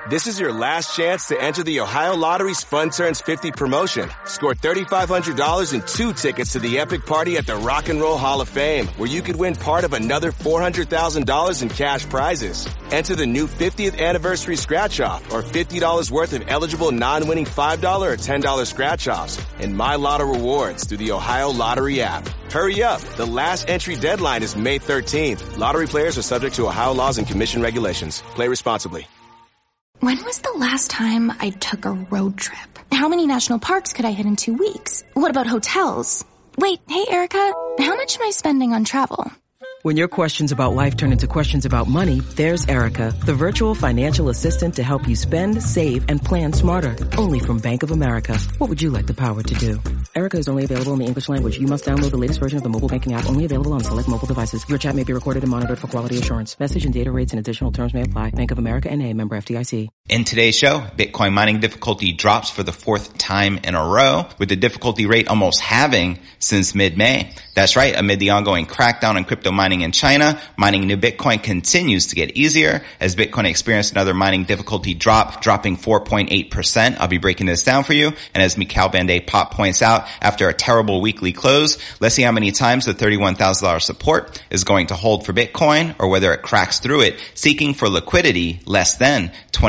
This is your last chance to enter the Ohio Lottery's Fun Turns 50 promotion. Score $3,500 and 2 tickets to the epic party at the Rock and Roll Hall of Fame, where you could win part of another $400,000 in cash prizes. Enter the new 50th anniversary scratch-off or $50 worth of eligible non-winning $5 or $10 scratch-offs and My Lotto rewards through the Ohio Lottery app. Hurry up. The last entry deadline is May 13th. Lottery players are subject to Ohio laws and commission regulations. Play responsibly. When was the last time I took a road trip? How many national parks could I hit in 2 weeks? What about hotels? Wait, hey, Erica, how much am I spending on travel? When your questions about life turn into questions about money, there's Erica, the virtual financial assistant to help you spend, save, and plan smarter. Only from Bank of America. What would you like the power to do? Erica is only available in the English language. You must download the latest version of the mobile banking app, only available on select mobile devices. Your chat may be recorded and monitored for quality assurance. Message and data rates and additional terms may apply. Bank of America N.A., member FDIC. In today's show, Bitcoin mining difficulty drops for the 4th time in a row, with the difficulty rate almost halving since mid-May. That's right, amid the ongoing crackdown on crypto mining in China, mining new Bitcoin continues to get easier as Bitcoin experienced another mining difficulty drop, dropping 4.8%. I'll be breaking this down for you. And as Mikhail Bande Pop points out, after a terrible weekly close, let's see how many times the $31,000 support is going to hold for Bitcoin, or whether it cracks through it, seeking for liquidity less than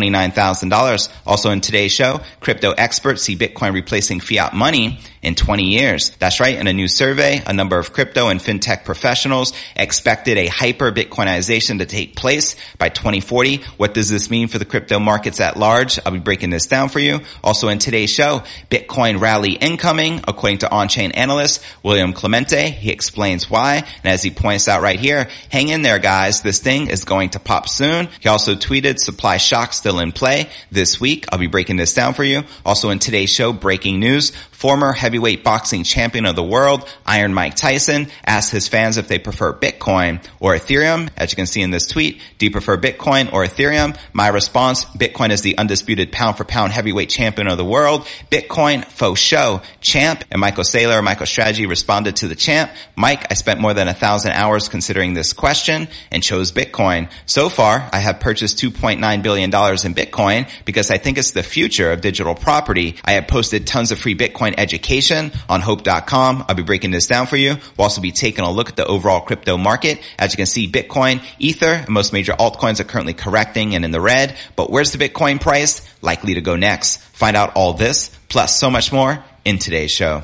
$29,000. Also in today's show, crypto experts see Bitcoin replacing fiat money in 20 years. That's right. In a new survey, a number of crypto and fintech professionals expected a hyper Bitcoinization to take place by 2040. What does this mean for the crypto markets at large? I'll be breaking this down for you. Also in today's show, Bitcoin rally incoming, according to on-chain analyst William Clemente. He explains why. And as he points out right here, hang in there, guys. This thing is going to pop soon. He also tweeted supply shock still in play this week. I'll be breaking this down for you. Also in today's show, breaking news. Former heavyweight boxing champion of the world, Iron Mike Tyson, asked his fans if they prefer Bitcoin or Ethereum. As you can see in this tweet, do you prefer Bitcoin or Ethereum? My response, Bitcoin is the undisputed pound-for-pound heavyweight champion of the world. Bitcoin, faux show, champ. And Michael Saylor, MicroStrategy, responded to the champ. Mike, I spent more than 1,000 hours considering this question and chose Bitcoin. So far, I have purchased $2.9 billion in Bitcoin because I think it's the future of digital property. I have posted tons of free Bitcoin education on hope.com. I'll be breaking this down for you. We'll also be taking a look at the overall crypto market. As you can see, Bitcoin, Ether, and most major altcoins are currently correcting and in the red. But where's the Bitcoin price? Likely to go next. Find out all this, plus so much more in today's show.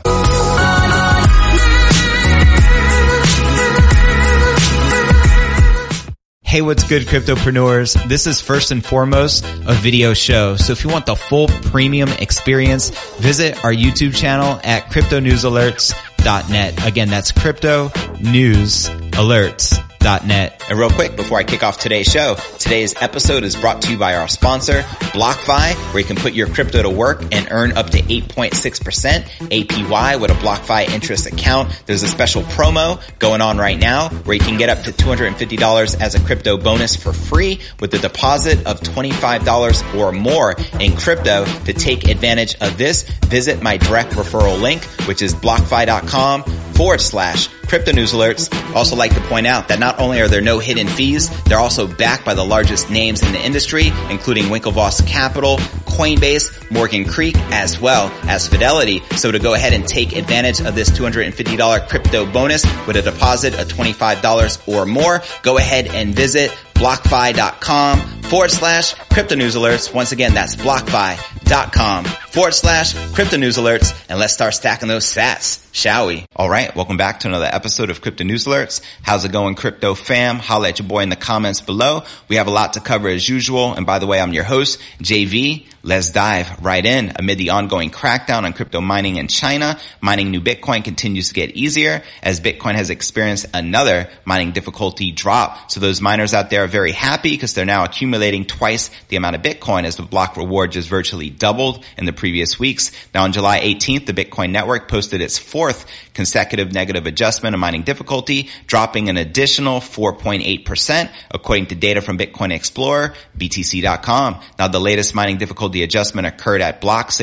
Hey, what's good, cryptopreneurs? This is first and foremost a video show. So if you want the full premium experience, visit our YouTube channel at cryptonewsalerts.net. Again, that's cryptonewsalerts.net. And real quick, before I kick off today's show, today's episode is brought to you by our sponsor, BlockFi, where you can put your crypto to work and earn up to 8.6% APY with a BlockFi interest account. There's a special promo going on right now where you can get up to $250 as a crypto bonus for free with a deposit of $25 or more in crypto. To take advantage of this, visit my direct referral link, which is blockfi.com/Crypto News Alerts. Also like to point out that not only are there no hidden fees, they're also backed by the largest names in the industry, including Winklevoss Capital, Coinbase, Morgan Creek, as well as Fidelity. So to go ahead and take advantage of this $250 crypto bonus with a deposit of $25 or more, go ahead and visit blockfi.com/Crypto News Alerts. Once again, that's blockfi.com/Crypto News Alerts. And let's start stacking those sats, shall we? All right. Welcome back to another episode of Crypto News Alerts. How's it going, crypto fam? Holla at your boy in the comments below. We have a lot to cover as usual. And by the way, I'm your host, JV. Let's dive right in. Amid the ongoing crackdown on crypto mining in China, mining new Bitcoin continues to get easier as Bitcoin has experienced another mining difficulty drop. So those miners out there are very happy because they're now accumulating twice the amount of Bitcoin as the block reward just virtually doubled in the previous weeks. Now on July 18th, the Bitcoin network posted its 4th consecutive negative adjustment of mining difficulty, dropping an additional 4.8%, according to data from Bitcoin Explorer, BTC.com. Now, the latest mining difficulty adjustment occurred at block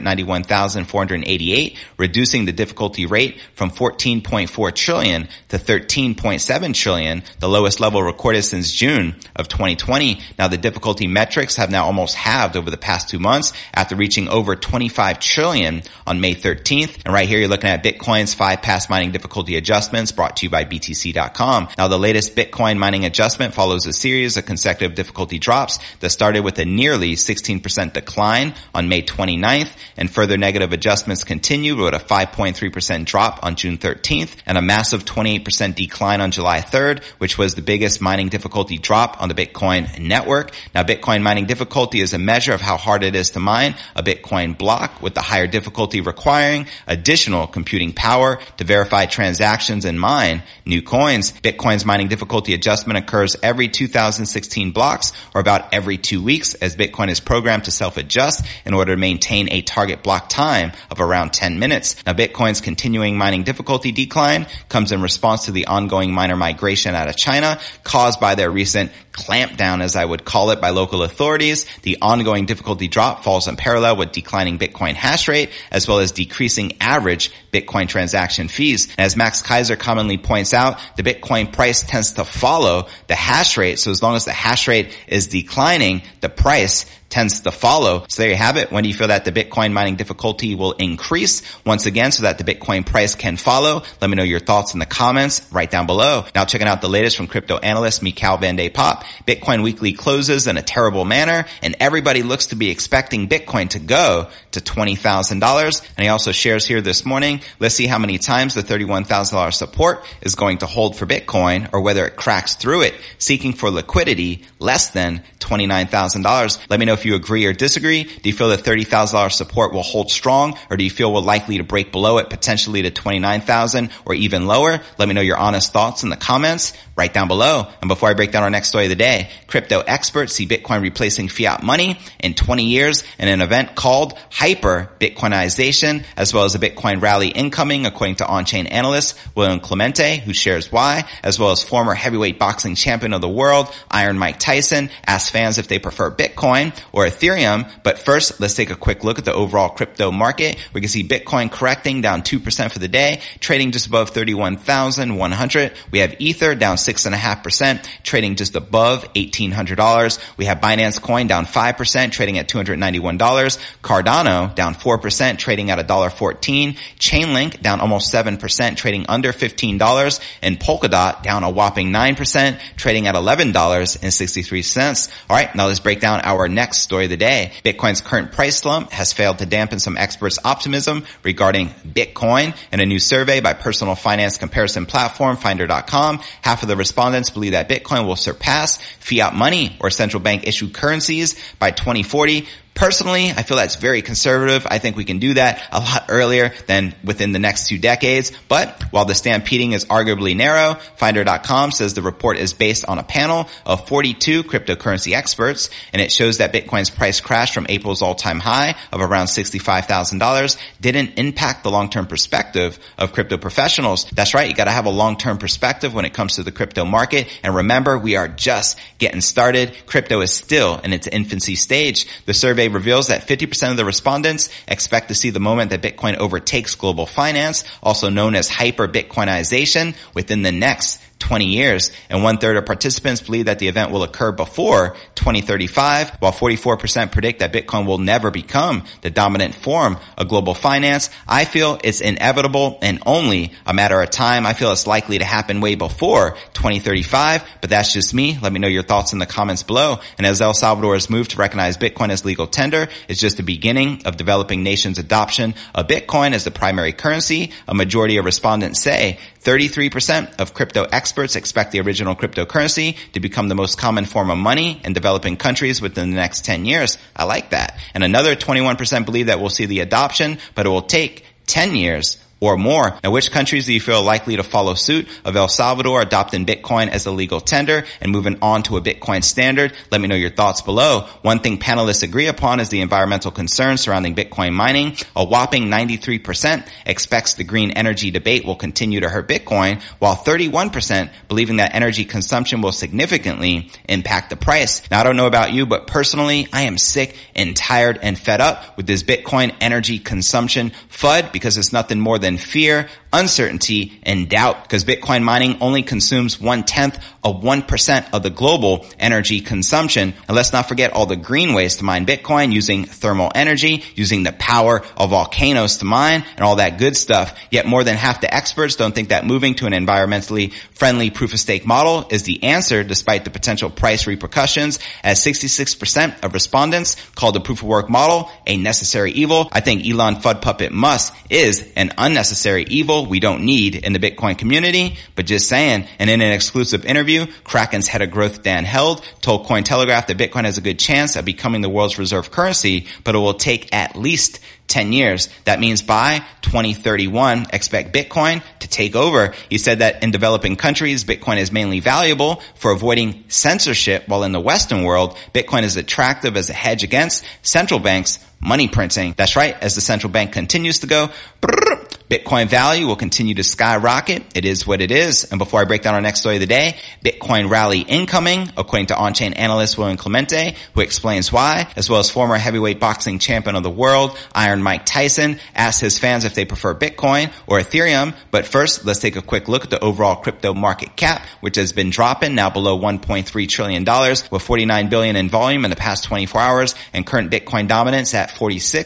691,488, reducing the difficulty rate from 14.4 trillion to 13.7 trillion, the lowest level recorded since June of 2020. Now, the difficulty metrics have now almost halved over the past 2 months after reaching over 25 trillion on May 13th. And right here, you're looking at Bitcoin's 5 past mining difficulty adjustments brought to you by BTC.com. Now, the latest Bitcoin mining adjustment follows a series of consecutive difficulty drops that started with a nearly 16% decline on May 29th, and further negative adjustments continued with a 5.3% drop on June 13th and a massive 28% decline on July 3rd, which was the biggest mining difficulty drop on the Bitcoin network. Now, Bitcoin mining difficulty is a measure of how hard it is to mine a Bitcoin block, with the higher difficulty requiring additional computing power to verify transactions and mine new coins. Bitcoin's mining difficulty adjustment occurs every 2016 blocks, or about every 2 weeks, as Bitcoin is programmed to self-adjust in order to maintain a target block time of around 10 minutes. Now, Bitcoin's continuing mining difficulty decline comes in response to the ongoing miner migration out of China caused by their recent clampdown, as I would call it, by local authorities. The ongoing difficulty drop falls in parallel with declining Bitcoin hash rate, as well as decreasing average Bitcoin transaction fees. And as Max Kaiser commonly points out, the Bitcoin price tends to follow the hash rate. So as long as the hash rate is declining, the price tends to follow. So there you have it. When do you feel that the Bitcoin mining difficulty will increase once again so that the Bitcoin price can follow? Let me know your thoughts in the comments right down below. Now, checking out the latest from crypto analyst Mikhail Van de Poppe. Bitcoin weekly closes in a terrible manner, and everybody looks to be expecting Bitcoin to go to $20,000. And he also shares here this morning, let's see how many times the $31,000 support is going to hold for Bitcoin, or whether it cracks through it, seeking for liquidity less than $29,000. Let me know if you agree or disagree. Do you feel that $30,000 support will hold strong, or do you feel we're likely to break below it, potentially to $29,000 or even lower? Let me know your honest thoughts in the comments right down below. And before I break down our next story of the day, crypto experts see Bitcoin replacing fiat money in 20 years in an event called Hyper Bitcoinization, as well as a Bitcoin rally incoming, according to on-chain analyst William Clemente, who shares why, as well as former heavyweight boxing champion of the world, Iron Mike Tyson, asks fans if they prefer Bitcoin or Ethereum. But first, let's take a quick look at the overall crypto market. We can see Bitcoin correcting down 2% for the day, trading just above 31,100. We have Ether down 6.5%, trading just above $1,800. We have Binance Coin down 5%, trading at $291. Cardano down 4%, trading at $1.14. Chainlink down almost 7%, trading under $15. And Polkadot down a whopping 9%, trading at $11.63. All right, now let's break down our next story of the day. Bitcoin's current price slump has failed to dampen some experts' optimism regarding Bitcoin. In a new survey by personal finance comparison platform Finder.com, half of the respondents believe that Bitcoin will surpass fiat money or central bank issued currencies by 2040. Personally, I feel that's very conservative. I think we can do that a lot earlier than within the next 2 decades. But while the stampeding is arguably narrow, Finder.com says the report is based on a panel of 42 cryptocurrency experts, and it shows that Bitcoin's price crash from April's all-time high of around $65,000 didn't impact the long-term perspective of crypto professionals. That's right, you gotta have a long-term perspective when it comes to the crypto market. And remember, we are just getting started. Crypto is still in its infancy stage. The survey reveals that 50% of the respondents expect to see the moment that Bitcoin overtakes global finance, also known as hyper-Bitcoinization, within the next 20 years. And 1/3 of participants believe that the event will occur before 2035, while 44% predict that Bitcoin will never become the dominant form of global finance. I feel it's inevitable and only a matter of time. I feel it's likely to happen way before 2035, but that's just me. Let me know your thoughts in the comments below. And as El Salvador's move to recognize Bitcoin as legal tender is just the beginning of developing nations' adoption of Bitcoin as the primary currency, a majority of respondents say 33% of crypto experts expect the original cryptocurrency to become the most common form of money in developing countries within the next 10 years. I like that. And another 21% believe that we'll see the adoption, but it will take 10 years or more. Now, which countries do you feel likely to follow suit of El Salvador adopting Bitcoin as a legal tender and moving on to a Bitcoin standard? Let me know your thoughts below. One thing panelists agree upon is the environmental concerns surrounding Bitcoin mining. A whopping 93% expects the green energy debate will continue to hurt Bitcoin, while 31% believing that energy consumption will significantly impact the price. Now, I don't know about you, but personally, I am sick and tired and fed up with this Bitcoin energy consumption FUD, because it's nothing more than fear, uncertainty, and doubt, because Bitcoin mining only consumes 1/10 of 1% of the global energy consumption. And let's not forget all the green ways to mine Bitcoin, using thermal energy, using the power of volcanoes to mine, and all that good stuff. Yet more than half the experts don't think that moving to an environmentally friendly proof-of-stake model is the answer, despite the potential price repercussions, as 66% of respondents called the proof-of-work model a necessary evil. I think Elon FUD Puppet Musk is an unnecessary evil we don't need in the Bitcoin community, but just saying. And in an exclusive interview, Kraken's head of growth, Dan Held, told Cointelegraph that Bitcoin has a good chance of becoming the world's reserve currency, but it will take at least 10 years. That means by 2031, expect Bitcoin to take over. He said that in developing countries, Bitcoin is mainly valuable for avoiding censorship, while in the Western world, Bitcoin is attractive as a hedge against central banks' money printing. That's right. As the central bank continues to go, Bitcoin value will continue to skyrocket. It is what it is. And before I break down our next story of the day, Bitcoin rally incoming, according to on-chain analyst William Clemente, who explains why, as well as former heavyweight boxing champion of the world, Iron Mike Tyson, asked his fans if they prefer Bitcoin or Ethereum. But first, let's take a quick look at the overall crypto market cap, which has been dropping, now below $1.3 trillion, with $49 billion in volume in the past 24 hours, and current Bitcoin dominance at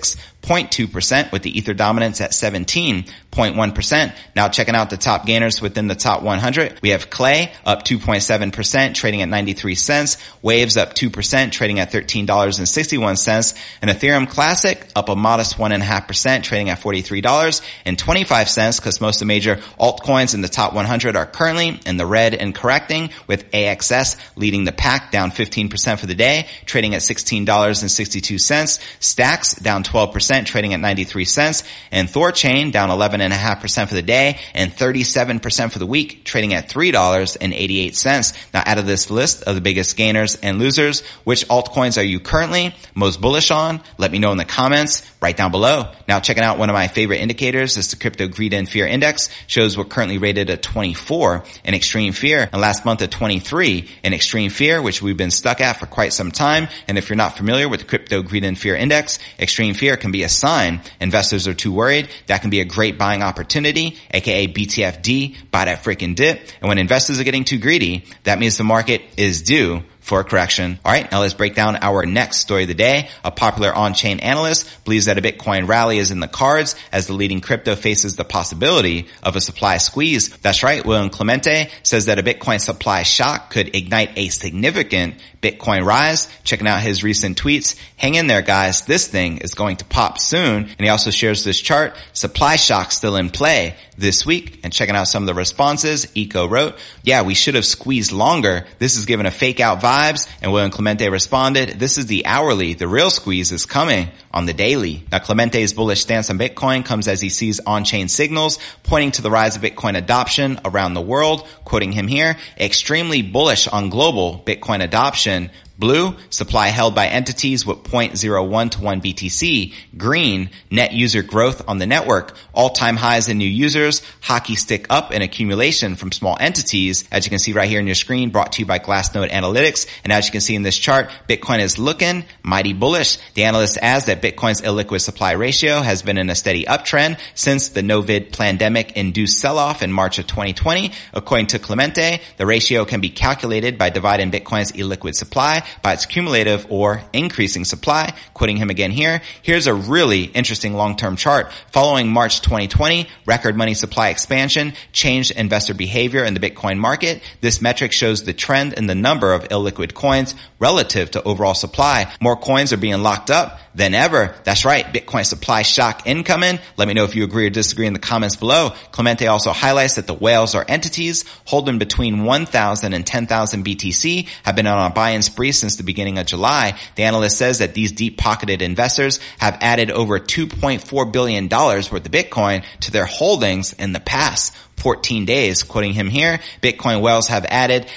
46.2%, with the Ether dominance at 17.1%. Now checking out the top gainers within the top 100, we have Clay up 2.7%, trading at 93 cents. Waves up 2%, trading at $13.61. And Ethereum Classic up a modest 1.5%, trading at $43.25, because most of the major altcoins in the top 100 are currently in the red and correcting, with AXS leading the pack, down 15% for the day, trading at $16.62. Stacks down 12%, trading at 93 cents. And Thorchain down 11.5% for the day and 37% for the week, trading at $3.88. Now, out of this list of the biggest gainers and losers, which altcoins are you currently most bullish on? Let me know in the comments right down below. Now, checking out one of my favorite indicators is the Crypto Greed and Fear Index. Shows we're currently rated a 24 in extreme fear, and last month a 23 in extreme fear, which we've been stuck at for quite some time. And if you're not familiar with the Crypto Greed and Fear Index, extreme fear can be a sign investors are too worried. That can be a great buying opportunity, aka BTFD, buy that freaking dip. And when investors are getting too greedy, that means the market is due for a correction. All right, now let's break down our next story of the day. A popular on-chain analyst believes that a Bitcoin rally is in the cards as the leading crypto faces the possibility of a supply squeeze. That's right, William Clemente says that a Bitcoin supply shock could ignite a significant Bitcoin rise. Checking out his recent tweets. Hang in there, guys. This thing is going to pop soon. And he also shares this chart. Supply shock still in play this week. And checking out some of the responses, Eco wrote, yeah, we should have squeezed longer. This is giving a fake out vibes. And William Clemente responded, this is the hourly. The real squeeze is coming on the daily. Now, Clemente's bullish stance on Bitcoin comes as he sees on-chain signals pointing to the rise of Bitcoin adoption around the world. Quoting him here, extremely bullish on global Bitcoin adoption. Blue, supply held by entities with 0.01 to 1 BTC. Green, net user growth on the network. All-time highs in new users. Hockey stick up in accumulation from small entities. As you can see right here on your screen, brought to you by Glassnode Analytics. And as you can see in this chart, Bitcoin is looking mighty bullish. The analyst adds that Bitcoin's illiquid supply ratio has been in a steady uptrend since the Novid pandemic-induced sell-off in March of 2020. According to Clemente, the ratio can be calculated by dividing Bitcoin's illiquid supply by its cumulative or increasing supply. Quoting him again here, here's a really interesting long-term chart. Following March 2020, record money supply expansion changed investor behavior in the Bitcoin market. This metric shows the trend in the number of illiquid coins relative to overall supply. More coins are being locked up than ever. That's right. Bitcoin supply shock incoming. Let me know if you agree or disagree in the comments below. Clemente also highlights that the whales or entities holding between 1,000 and 10,000 BTC have been on a buy-in spree since the beginning of July. The analyst says that these deep-pocketed investors have added over $2.4 billion worth of Bitcoin to their holdings in the past 14 days. Quoting him here, Bitcoin whales have added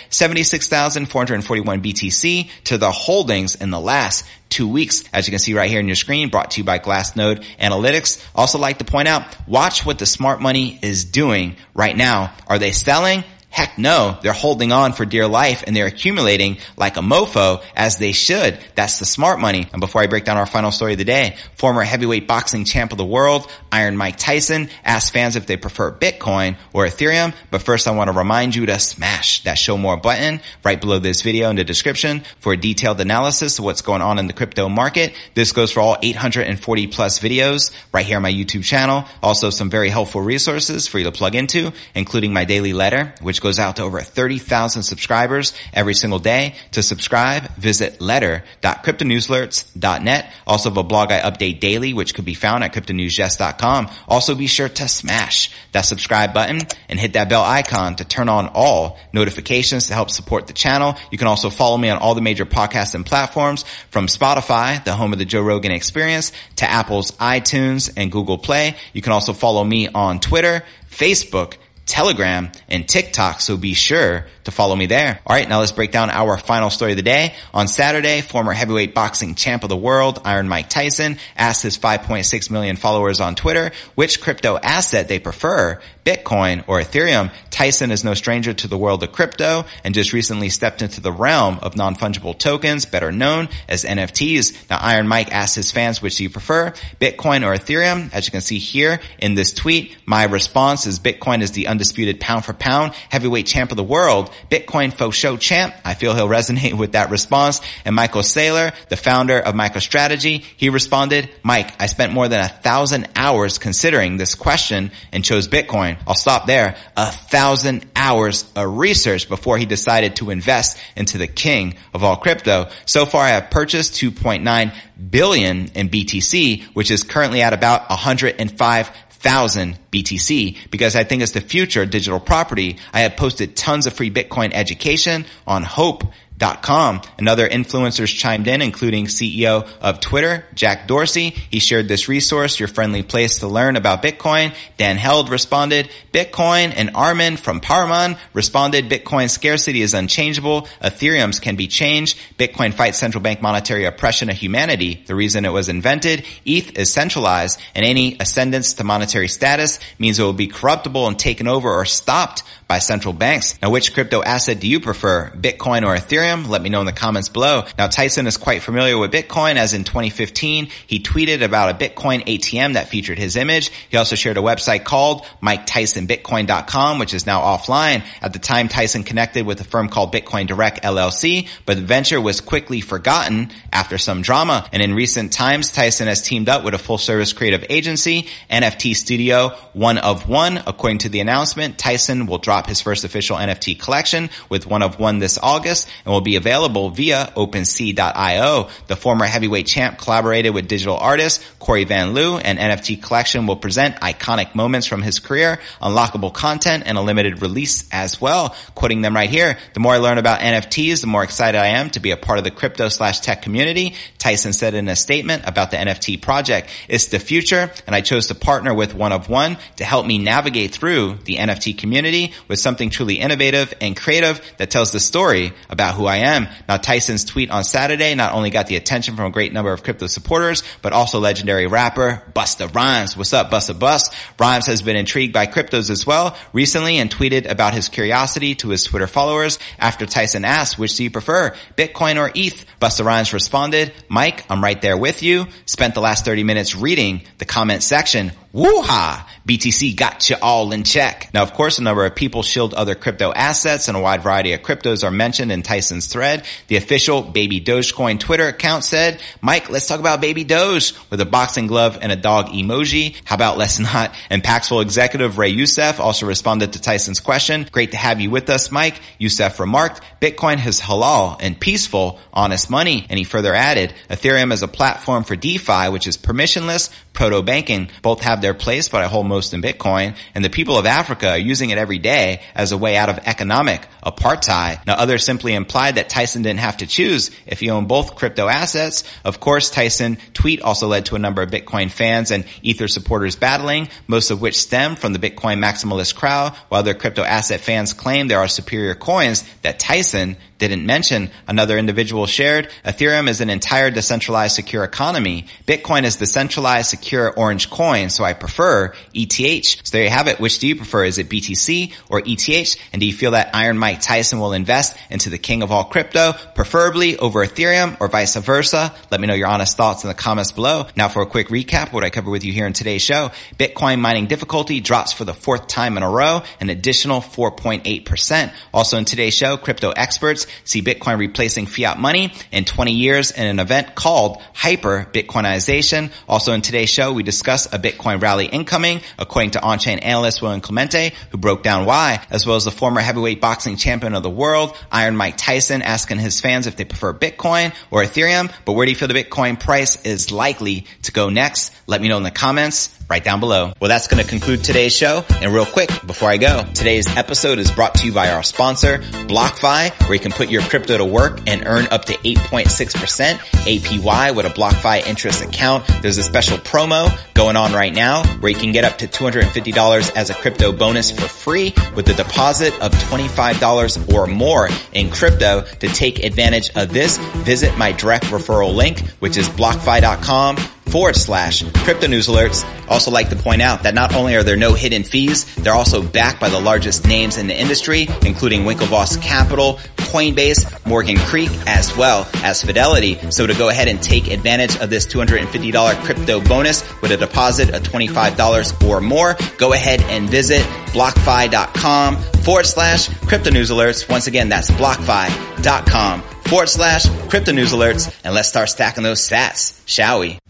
76,441 BTC to the holdings in the last 2 weeks. As you can see right here on your screen, brought to you by Glassnode Analytics. Also like to point out, watch what the smart money is doing right now. Are they selling? Heck no, they're holding on for dear life and they're accumulating like a mofo as they should. That's the smart money. And before I break down our final story of the day, former heavyweight boxing champ of the world, Iron Mike Tyson, asked fans if they prefer Bitcoin or Ethereum. But first I want to remind you to smash that show more button right below this video in the description for a detailed analysis of what's going on in the crypto market. This goes for all 840 plus videos right here on my YouTube channel. Also some very helpful resources for you to plug into, including my daily letter, which goes out to over 30,000 subscribers every single day. To subscribe, visit letter.cryptonewsalerts.net. Also have a blog I update daily, which could be found at cryptonewsjest.com. Also be sure to smash that subscribe button and hit that bell icon to turn on all notifications to help support the channel. You can also follow me on all the major podcasting platforms, from Spotify, the home of the Joe Rogan Experience, to Apple's iTunes and Google Play. You can also follow me on Twitter, Facebook, Telegram, and TikTok, so be sure to follow me there. All right, now let's break down our final story of the day. On Saturday, former heavyweight boxing champ of the world, Iron Mike Tyson, asked his 5.6 million followers on Twitter which crypto asset they prefer, Bitcoin or Ethereum. Tyson is no stranger to the world of crypto and just recently stepped into the realm of non-fungible tokens, better known as NFTs. Now, Iron Mike asked his fans, which do you prefer, Bitcoin or Ethereum? As you can see here in this tweet, my response is Bitcoin is the undisputed pound for pound heavyweight champ of the world. Bitcoin faux show champ. I feel he'll resonate with that response. And Michael Saylor, the founder of MicroStrategy, he responded, Mike, I spent more than 1,000 hours considering this question and chose Bitcoin. I'll stop there. 1,000 hours of research before he decided to invest into the king of all crypto. So far, I have purchased 2.9 billion in BTC, which is currently at about 105,000 BTC, because I think it's the future of digital property. I have posted tons of free Bitcoin education on Hope.com. And other influencers chimed in, including CEO of Twitter, Jack Dorsey. He shared this resource, your friendly place to learn about Bitcoin. Dan Held responded, Bitcoin. And Armin from Parman responded, Bitcoin scarcity is unchangeable. Ethereum's can be changed. Bitcoin fights central bank monetary oppression of humanity. The reason it was invented. ETH is centralized, and any ascendance to monetary status means it will be corruptible and taken over or stopped by central banks. Now, which crypto asset do you prefer, Bitcoin or Ethereum? Let me know in the comments below. Now, Tyson is quite familiar with Bitcoin, as in 2015, he tweeted about a Bitcoin ATM that featured his image. He also shared a website called MikeTysonBitcoin.com, which is now offline. At the time, Tyson connected with a firm called Bitcoin Direct LLC, but the venture was quickly forgotten after some drama. And in recent times, Tyson has teamed up with a full-service creative agency, NFT studio One of One. According to the announcement, Tyson will drop his first official NFT collection with One of One this August and will be available via OpenSea.io. The former heavyweight champ collaborated with digital artist Corey Van Loo, and NFT collection will present iconic moments from his career, unlockable content, and a limited release as well. Quoting them right here, the more I learn about NFTs, the more excited I am to be a part of the crypto/tech community. Tyson said in a statement about the NFT project, it's the future, and I chose to partner with One of One to help me navigate through the NFT community with something truly innovative and creative that tells the story about who I am. Now, Tyson's tweet on Saturday not only got the attention from a great number of crypto supporters, but also legendary rapper Busta Rhymes. What's up, Busta Bust? Rhymes has been intrigued by cryptos as well recently and tweeted about his curiosity to his Twitter followers after Tyson asked, which do you prefer, Bitcoin or ETH? Busta Rhymes responded, Mike, I'm right there with you. Spent the last 30 minutes reading the comment section. Woo-ha! BTC got you all in check. Now, of course, a number of people shield other crypto assets and a wide variety of cryptos are mentioned in Tyson's thread. The official Baby Dogecoin Twitter account said, Mike, let's talk about Baby Doge with a boxing glove and a dog emoji. How about let's not? And Paxful executive Ray Youssef also responded to Tyson's question. Great to have you with us, Mike. Youssef remarked, Bitcoin is halal and peaceful, honest money. And he further added, Ethereum is a platform for DeFi, which is permissionless, proto-banking. Both have their place, but I hold most in Bitcoin. And the people of Africa are using it every day as a way out of economic apartheid. Now, others simply implied that Tyson didn't have to choose if he owned both crypto assets. Of course, Tyson tweet also led to a number of Bitcoin fans and Ether supporters battling, most of which stem from the Bitcoin maximalist crowd, while their crypto asset fans claim there are superior coins that Tyson didn't mention. Another individual shared, Ethereum is an entire decentralized secure economy. Bitcoin is the centralized secure orange coin, so I prefer ETH. So there you have it. Which do you prefer? Is it BTC or ETH? And do you feel that Iron Mike Tyson will invest into the king of all crypto, preferably over Ethereum or vice versa? Let me know your honest thoughts in the comments below. Now for a quick recap of what I covered with you here in today's show. Bitcoin mining difficulty drops for the fourth time in a row, an additional 4.8%. Also in today's show, crypto experts see Bitcoin replacing fiat money in 20 years in an event called Hyper Bitcoinization. Also in today's show, we discuss a Bitcoin rally incoming, according to on-chain analyst William Clemente, who broke down why, as well as the former heavyweight boxing champion of the world, Iron Mike Tyson, asking his fans if they prefer Bitcoin or Ethereum. But where do you feel the Bitcoin price is likely to go next? Let me know in the comments right down below. Well, that's going to conclude today's show. And real quick, before I go, today's episode is brought to you by our sponsor, BlockFi, where you can put your crypto to work and earn up to 8.6% APY with a BlockFi interest account. There's a special promo going on right now where you can get up to $250 as a crypto bonus for free with a deposit of $25 or more in crypto. To take advantage of this, visit my direct referral link, which is blockfi.com/crypto news alerts. Also like to point out that not only are there no hidden fees, they're also backed by the largest names in the industry, including Winklevoss Capital, Coinbase, Morgan Creek, as well as Fidelity. So to go ahead and take advantage of this $250 crypto bonus with a deposit of $25 or more, go ahead and visit blockfi.com/crypto news alerts. Once again, that's blockfi.com/crypto news alerts. And let's start stacking those sats, shall we?